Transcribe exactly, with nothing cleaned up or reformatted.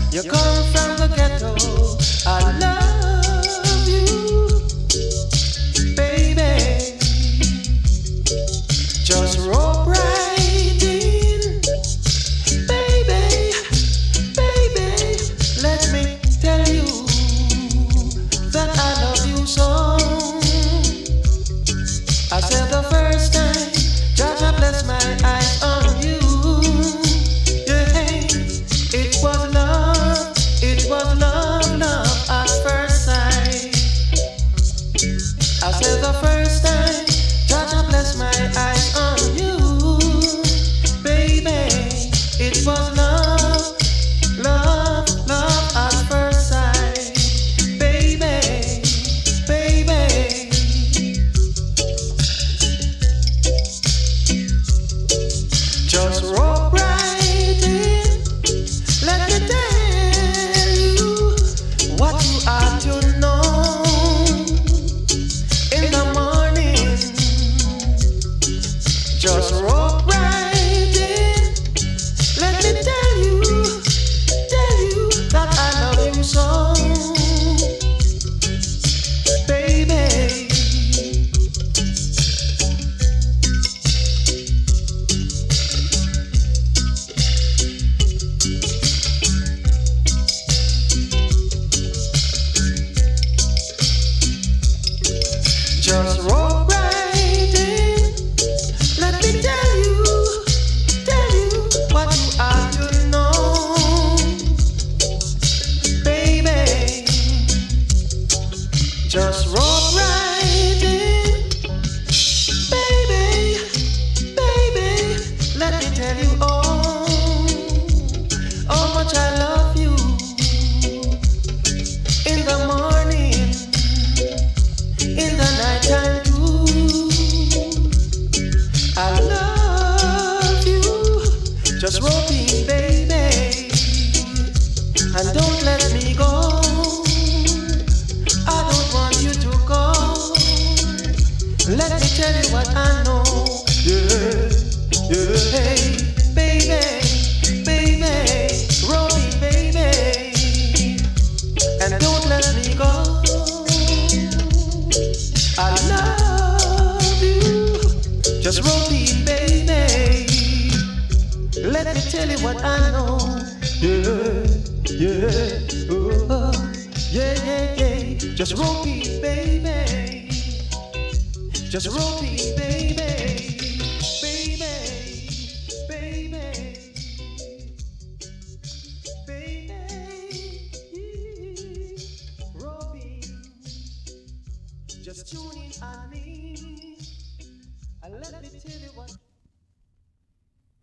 You come from the ghetto. I love you, baby. Just roll right in, baby, baby. Let me tell you that I love you so. I said the first time, Jah bless my eyes on you. It was love, it was love, love at first sight. I said the first time, Jah bless my eyes on you, baby. It was love, love, love at first sight, baby, baby. Just roll right in. Let me tell you what you ought to know. In the morning, just roll right in. Let me tell you, tell you that I love you so, baby. Just roll right in. Let me tell you, tell you what you ought to know, baby. Just roll right in, baby, baby. Let me tell you oh, how much I love you. In the morning, in the nighttime too, I love you. Just roll me, baby, and don't let me go. I don't want you to go. Let me tell you what I know. Yeah, yeah. Hey, baby, baby, roll me, baby, and don't let me go. I love you. Just roll me, baby. Let me tell you what I know. Yeah, yeah, oh, yeah, yeah, yeah. Just roll me, baby. Just roll me, baby, baby, baby, baby. Roll me. Just tune in on me.